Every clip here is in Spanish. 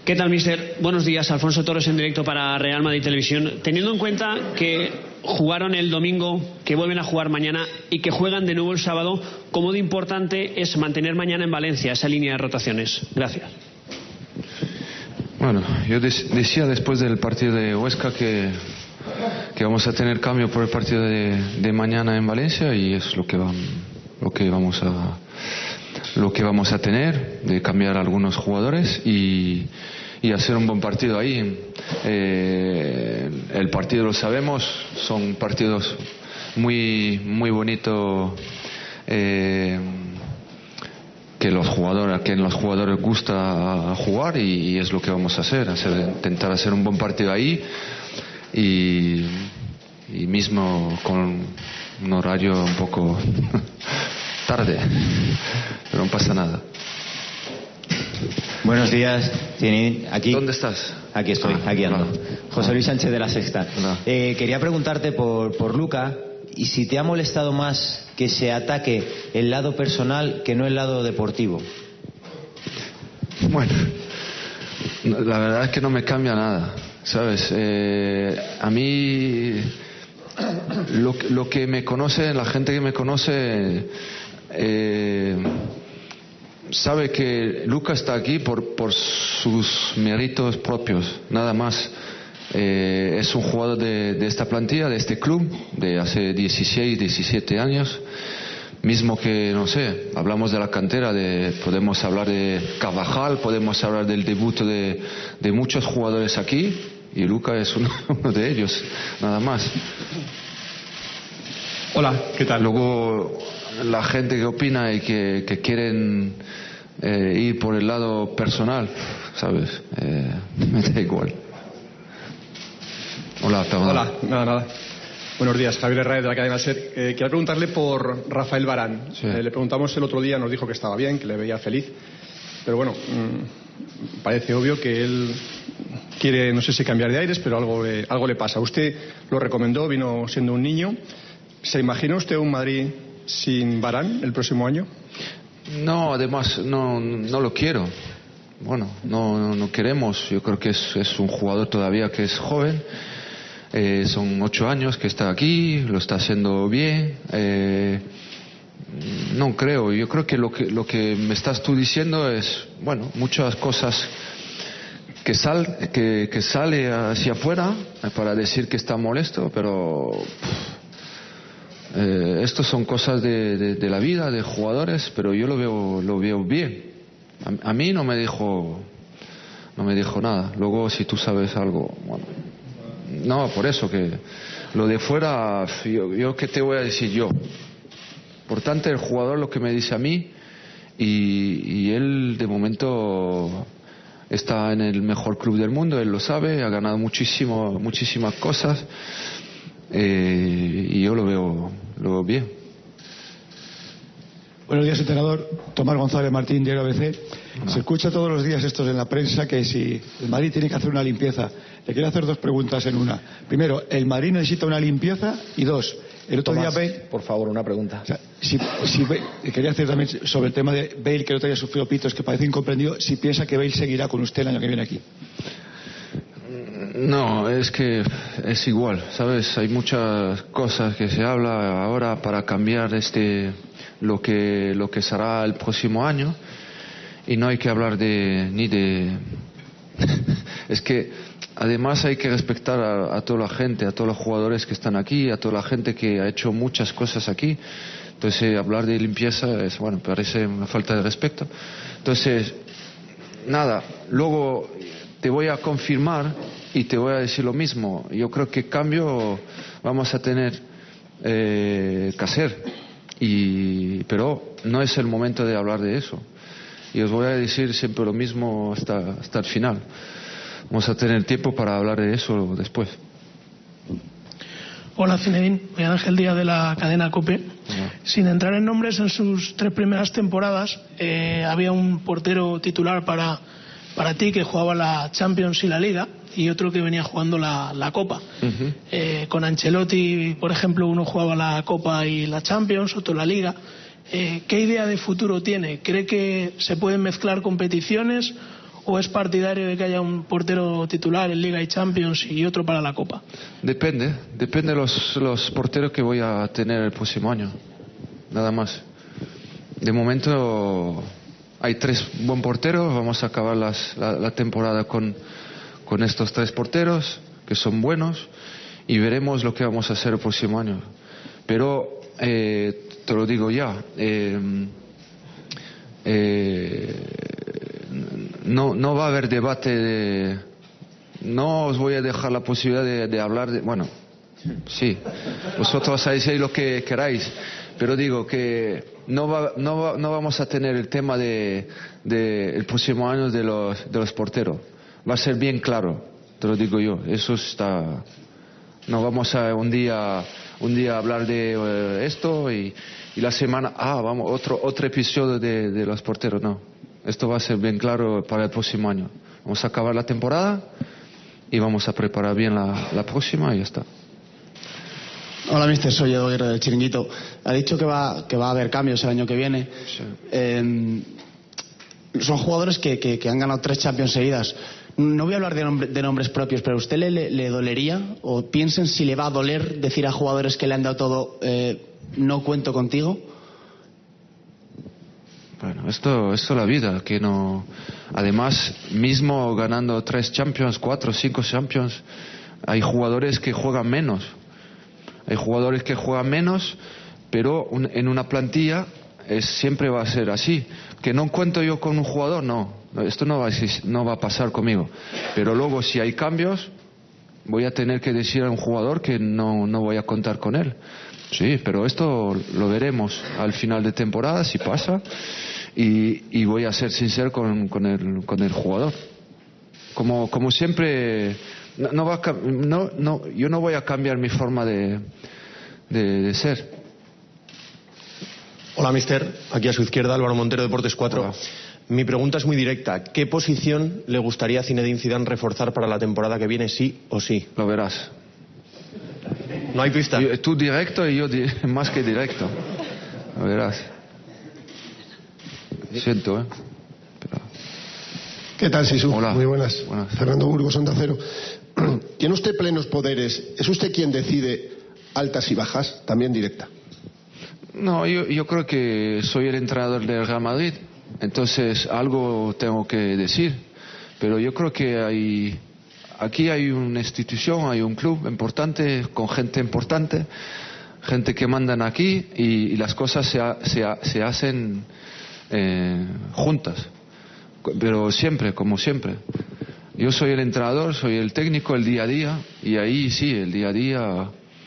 ¿Qué tal, mister? Buenos días, Alfonso Torres en directo para Real Madrid Televisión. Teniendo en cuenta que jugaron el domingo, que vuelven a jugar mañana y que juegan de nuevo el sábado, ¿cómo de importante es mantener mañana en Valencia esa línea de rotaciones? Gracias. Bueno, yo decía después del partido de Huesca que vamos a tener cambio por el partido de mañana en Valencia, y es lo que vamos a tener, de cambiar a algunos jugadores y hacer un buen partido ahí. El partido lo sabemos, son partidos muy bonitos, que los jugadores gusta jugar, y es lo que vamos a hacer, intentar hacer un buen partido ahí, y mismo con un horario un poco tarde, pero no pasa nada. Buenos días, aquí. ¿Dónde estás? Aquí estoy, aquí ando. José Luis Sánchez de La Sexta. Quería preguntarte por Luka, y si te ha molestado más que se ataque el lado personal que no el lado deportivo. Bueno, la verdad es que no me cambia nada, ¿sabes? A mí, lo que me conoce, la gente que me conoce, sabe que Luka está aquí por sus méritos propios, nada más. Es un jugador de esta plantilla, de este club, de hace 16, 17 años. Mismo que, no sé, hablamos de la cantera, podemos hablar de Carvajal, podemos hablar del debut de muchos jugadores aquí, y Luka es uno de ellos, nada más. Hola, ¿qué tal? Luego, la gente que opina y que quieren ir por el lado personal, ¿sabes? Me da igual. Hola, perdón. Hola, nada. Buenos días, Javier Herrera de la cadena SER. Quería preguntarle por Rafael Varane. Sí. Le preguntamos el otro día, nos dijo que estaba bien, que le veía feliz. Pero bueno, parece obvio que él quiere, no sé si cambiar de aires, pero algo le pasa. Usted lo recomendó, vino siendo un niño. ¿Se imagina usted un Madrid sin Varane el próximo año? No, además no lo quiero. Bueno, no queremos. Yo creo que es un jugador todavía que es joven. Son 8 años que está aquí, lo está haciendo bien. No creo. Yo creo que lo que me estás tú diciendo es, bueno, muchas cosas que sale hacia afuera para decir que está molesto, pero estos son cosas de la vida, de jugadores, pero yo lo veo bien. A mí no me dijo nada. Luego, si tú sabes algo, bueno, no, por eso que lo de fuera, yo qué te voy a decir yo. Por tanto, el jugador lo que me dice a mí, y él de momento está en el mejor club del mundo, él lo sabe, ha ganado muchísimas cosas, y yo lo veo bien. Buenos días, entrenador. Tomás González Martín, diario ABC. Se escucha todos los días estos en la prensa que si el Madrid tiene que hacer una limpieza. Le quiero hacer 2 preguntas en una. Primero, ¿el Madrid necesita una limpieza? Y 2, el otro Tomás, día Bale... por favor, una pregunta. O sea, quería hacer también sobre el tema de Bale, que el otro día sufrió pitos, que parece incomprendido. Si piensa que Bale seguirá con usted el año que viene aquí. No, es que es igual, ¿sabes? Hay muchas cosas que se habla ahora para cambiar lo que será el próximo año, y no hay que hablar ni de es que además hay que respetar a toda la gente, a todos los jugadores que están aquí, a toda la gente que ha hecho muchas cosas aquí. Entonces hablar de limpieza parece una falta de respeto. Entonces nada, luego te voy a confirmar y te voy a decir lo mismo. Yo creo que cambio vamos a tener que hacer, pero no es el momento de hablar de eso. Y os voy a decir siempre lo mismo hasta el final. Vamos a tener tiempo para hablar de eso después. Hola, Zinedine. Miguel Ángel Díaz de la cadena COPE. Hola. Sin entrar en nombres, en sus 3 primeras temporadas había un portero titular para ti que jugaba la Champions y la Liga, y otro que venía jugando la Copa. Uh-huh. Con Ancelotti, por ejemplo, uno jugaba la Copa y la Champions, otro la Liga. ¿Qué idea de futuro tiene? ¿Cree que se pueden mezclar competiciones o es partidario de que haya un portero titular en Liga y Champions y otro para la Copa? Depende de los porteros que voy a tener el próximo año, nada más. De momento hay 3 buen porteros, vamos a acabar la temporada con estos 3 porteros que son buenos y veremos lo que vamos a hacer el próximo año. Pero te lo digo ya, no va a haber debate no os voy a dejar la posibilidad de hablar bueno, sí, vosotros hacéis lo que queráis, pero digo que no vamos a tener el tema el próximo año de los porteros. Va a ser bien claro, te lo digo yo. Eso está. No vamos a un día hablar de esto y la semana vamos otro episodio de los porteros. No, esto va a ser bien claro para el próximo año. Vamos a acabar la temporada y vamos a preparar bien la próxima y ya está. Hola, mister, soy Edu Aguirre del Chiringuito. Ha dicho que va a haber cambios el año que viene. Sí. Son jugadores que han ganado 3 Champions seguidas. No voy a hablar de nombres propios, pero ¿a usted le dolería o piensen si le va a doler decir a jugadores que le han dado todo no cuento contigo? Bueno, esto es la vida, que no. Además, mismo ganando 3 Champions, 4, 5 Champions, hay jugadores que juegan menos. Hay jugadores que juegan menos, pero en una plantilla siempre va a ser así. Que no cuento yo con un jugador, no. Esto no va a pasar conmigo. Pero luego, si hay cambios, voy a tener que decir a un jugador que no voy a contar con él. Sí, pero esto lo veremos al final de temporada, si pasa. Y voy a ser sincero con el jugador. Como siempre, yo no voy a cambiar mi forma de ser. Hola, mister. Aquí a su izquierda, Álvaro Montero, Deportes 4. Hola. Mi pregunta es muy directa. ¿Qué posición le gustaría a Zinedine Zidane reforzar para la temporada que viene, sí o sí? Lo verás. No hay pista. Tú directo y yo más que directo. Lo verás. Siento, Pero... ¿Qué tal, Sisu? Hola. Muy buenas. Buenas. Fernando Burgos, Onda Cero. ¿Tiene usted plenos poderes? ¿Es usted quien decide altas y bajas? También directa. No, yo creo que soy el entrenador del Real Madrid, entonces algo tengo que decir, pero yo creo que aquí hay una institución, hay un club importante, con gente importante, gente que mandan aquí y las cosas se hacen juntas, pero siempre, como siempre. Yo soy el entrenador, soy el técnico, el día a día, y ahí sí, el día a día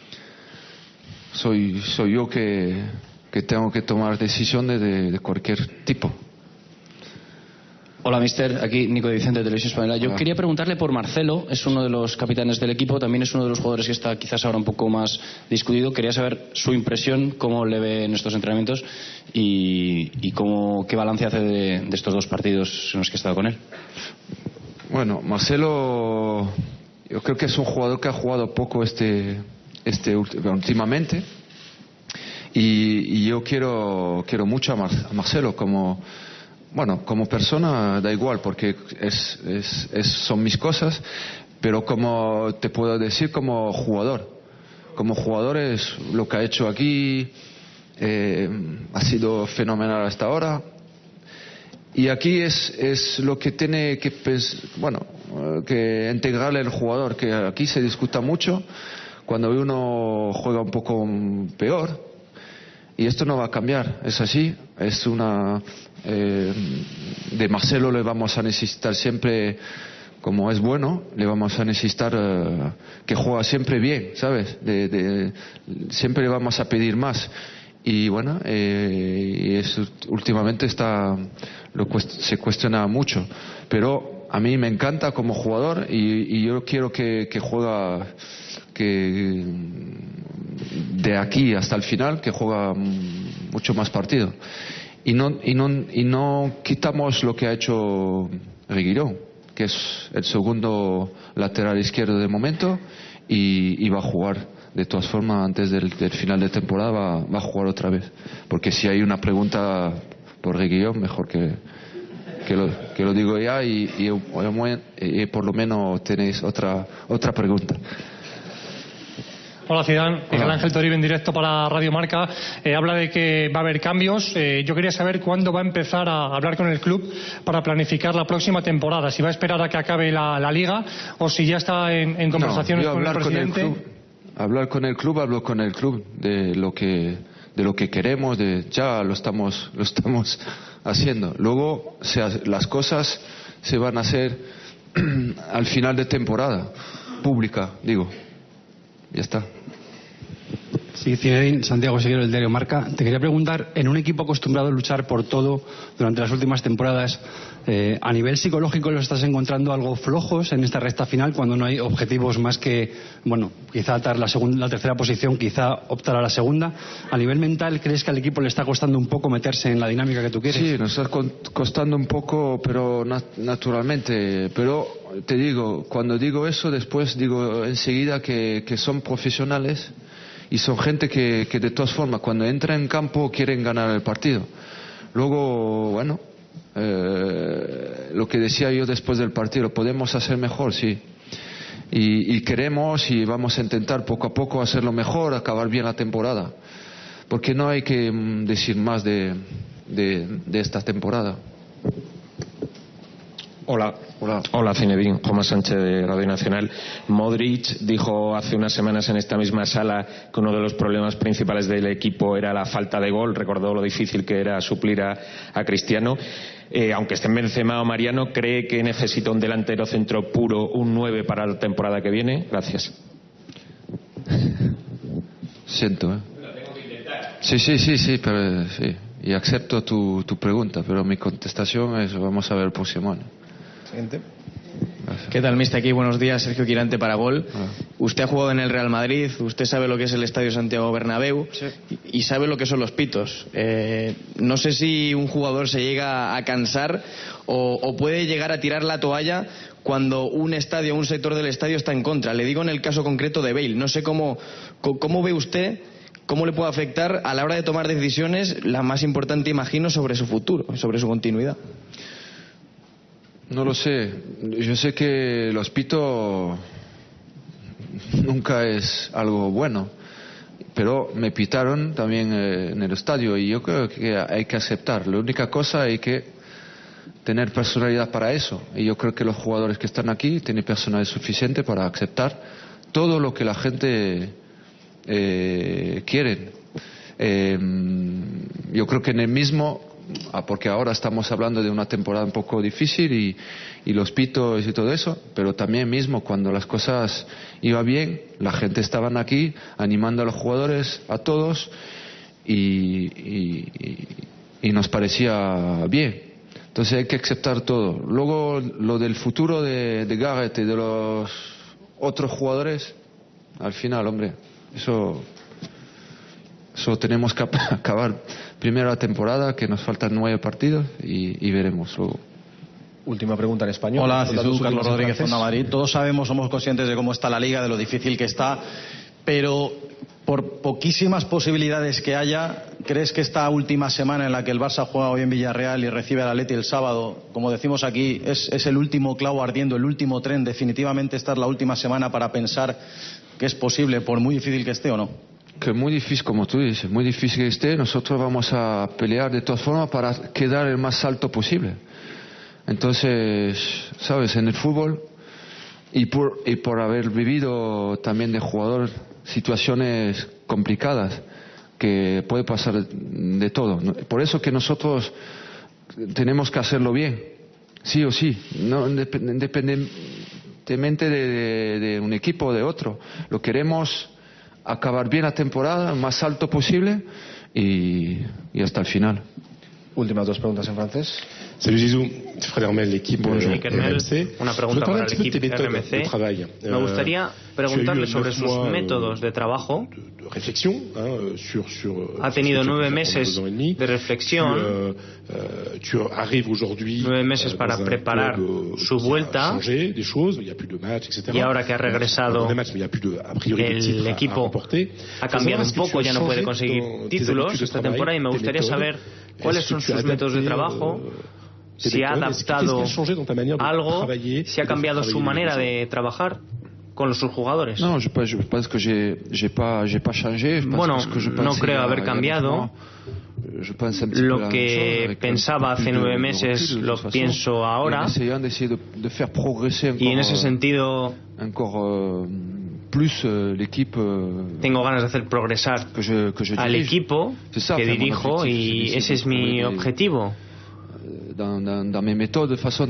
soy yo que tengo que tomar decisiones de cualquier tipo. Hola, mister. Aquí Nico de Vicente de Televisión Española. Yo quería preguntarle por Marcelo. Es uno de los capitanes del equipo. También es uno de los jugadores que está quizás ahora un poco más discutido. Quería saber su impresión, cómo le ve en estos entrenamientos y qué balance hace de estos 2 partidos en los que ha estado con él. Bueno, Marcelo, yo creo que es un jugador que ha jugado poco últimamente. Y yo quiero mucho a Marcelo como persona, da igual, porque son mis cosas, pero como te puedo decir, como jugador es lo que ha hecho aquí, ha sido fenomenal hasta ahora. Y aquí es lo que tiene que integrarle el jugador, que aquí se discuta mucho cuando uno juega un poco peor. Y esto no va a cambiar, es así, de Marcelo le vamos a necesitar siempre, como es bueno, le vamos a necesitar que juega siempre bien, ¿sabes? Siempre le vamos a pedir más. Y bueno, últimamente se cuestiona mucho, pero a mí me encanta como jugador y yo quiero que juega de aquí hasta el final, que juega mucho más partido. Y no quitamos lo que ha hecho Reguilón, que es el segundo lateral izquierdo de momento, y va a jugar. De todas formas, antes del final de temporada va a jugar otra vez. Porque si hay una pregunta por Reguilón, mejor que que lo digo ya y por lo menos tenéis otra pregunta. Hola Zidane, Miguel Ángel Toribio en directo para Radio Marca. Habla de que va a haber cambios. Yo quería saber cuándo va a empezar a hablar con el club para planificar la próxima temporada. Si va a esperar a que acabe la liga o si ya está en conversaciones con el presidente. Hablo con el club de lo que queremos, ya lo estamos haciendo. Luego las cosas se van a hacer al final de temporada, pública, digo. Ya está. Sí, Zinedine, Santiago Seguero, del diario Marca. Te quería preguntar, en un equipo acostumbrado a luchar por todo durante las últimas temporadas, ¿a nivel psicológico los estás encontrando algo flojos en esta recta final cuando no hay objetivos más que, bueno, quizá atar la tercera posición, quizá optar a la segunda? ¿A nivel mental crees que al equipo le está costando un poco meterse en la dinámica que tú quieres? Sí, nos está costando un poco, pero naturalmente. Pero te digo, cuando digo eso, después digo enseguida que son profesionales y son gente que de todas formas cuando entra en campo quieren ganar el partido. Luego, bueno, lo que decía yo después del partido, lo podemos hacer mejor, sí. Y queremos y vamos a intentar poco a poco hacerlo mejor, acabar bien la temporada. Porque no hay que decir más de esta temporada. Hola Zinedine, Juanma Sánchez de Radio Nacional. Modric dijo hace unas semanas en esta misma sala que uno de los problemas principales del equipo era la falta de gol. Recordó lo difícil que era suplir a Cristiano. Aunque estén Benzema o Mariano, ¿cree que necesita un delantero centro puro, un 9 para la temporada que viene? Gracias. Siento, Sí, pero sí. Y acepto tu pregunta, pero mi contestación es: vamos a ver el próximo año. Siguiente. ¿Qué tal, mister? Aquí, buenos días, Sergio Quirante para Gol. Usted ha jugado en el Real Madrid, usted sabe lo que es el Estadio Santiago Bernabéu y sabe lo que son los pitos. No sé si un jugador se llega a cansar o puede llegar a tirar la toalla cuando un estadio, un sector del estadio está en contra. Le digo en el caso concreto de Bale. No sé cómo ve usted, cómo le puede afectar a la hora de tomar decisiones, la más importante, imagino, sobre su futuro, sobre su continuidad. No lo sé. Yo sé que los pitos nunca es algo bueno, pero me pitaron también en el estadio y yo creo que hay que aceptar. La única cosa hay que tener personalidad para eso, y yo creo que los jugadores que están aquí tienen personalidad suficiente para aceptar todo lo que la gente quiere. Yo creo que en el mismo, porque ahora estamos hablando de una temporada un poco difícil y los pitos y todo eso, pero también mismo cuando las cosas iban bien, la gente estaban aquí animando a los jugadores, a todos, y nos parecía bien. Entonces hay que aceptar todo. Luego lo del futuro de Gareth y de los otros jugadores, al final, hombre, eso tenemos que acabar primero la temporada, que nos faltan 9 partidos y veremos luego. Última pregunta en español. Hola, Jesús, Carlos Rodríguez, Onda Madrid. Todos sabemos, somos conscientes de cómo está la Liga, de lo difícil que está, pero por poquísimas posibilidades que haya, ¿crees que esta última semana en la que el Barça juega hoy en Villarreal y recibe al Atleti el sábado, como decimos aquí, es el último clavo ardiendo, el último tren? Definitivamente esta es la última semana para pensar que es posible, por muy difícil que esté, ¿o no? Que muy difícil, como tú dices, muy difícil que esté. Nosotros vamos a pelear de todas formas para quedar el más alto posible. Entonces, sabes, en el fútbol y por haber vivido también de jugador situaciones complicadas, que puede pasar de todo. Por eso que nosotros tenemos que hacerlo bien, sí o sí, no independientemente de un equipo o de otro. Lo queremos acabar bien la temporada, más alto posible y hasta el final. Últimas 2 preguntas en francés. Salut Zizou, Fred Hermel, equipo RMC. Una pregunta para el equipo RMC. Me gustaría preguntarle sobre sus métodos de trabajo. Ha tenido 9 meses de reflexión, 9 meses para preparar su vuelta, y ahora que ha regresado el equipo ha cambiado un poco, ya no puede conseguir títulos esta temporada, y me gustaría saber cuáles son sus métodos de trabajo si ha adaptado algo, si ha cambiado su manera de trabajar con sus jugadores. No, je pense que j'ai pas changé. Bueno, no creo haber cambiado. Lo que pensaba hace 9 meses lo pienso ahora, y en ese sentido tengo ganas de hacer progresar al equipo que dirijo, y ese es mi objetivo. En mi método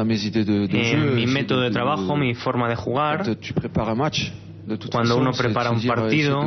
de trabajo, mi forma de jugar. Cuando uno prepara un partido,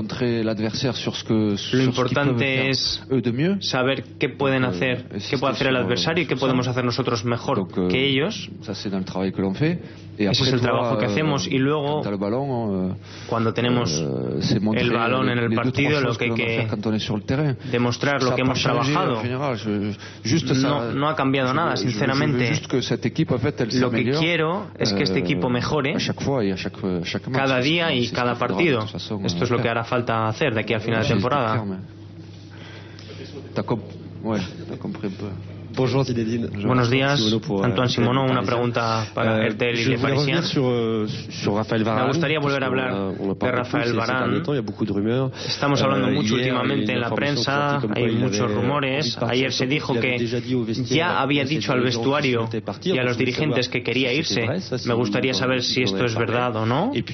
lo importante es saber qué pueden hacer, qué puede hacer el adversario y qué podemos hacer nosotros mejor que ellos. Ese es el trabajo que hacemos, y luego cuando tenemos el balón en el partido, lo que hay que demostrar lo que hemos trabajado. No ha cambiado nada, sinceramente. Lo que quiero es que este equipo mejore cada día y cada partido. Esto es lo que hará falta hacer de aquí al final de temporada. Buenos días, Antoine Simoneau. Una pregunta para RTL y Le Parisien. Me gustaría volver a hablar de Rafael Varane. Estamos hablando mucho últimamente en la prensa, hay muchos rumores. Ayer se dijo que ya había dicho al vestuario y a los dirigentes que quería irse. Me gustaría saber si esto es verdad o no. Y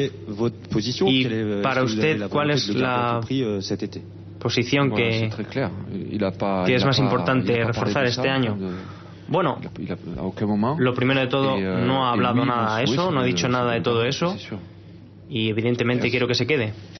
para usted, ¿cuál es la posición que es más importante reforzar este año? Bueno, lo primero de todo, no ha hablado nada de eso, no ha dicho nada de todo eso, y evidentemente quiero que se quede.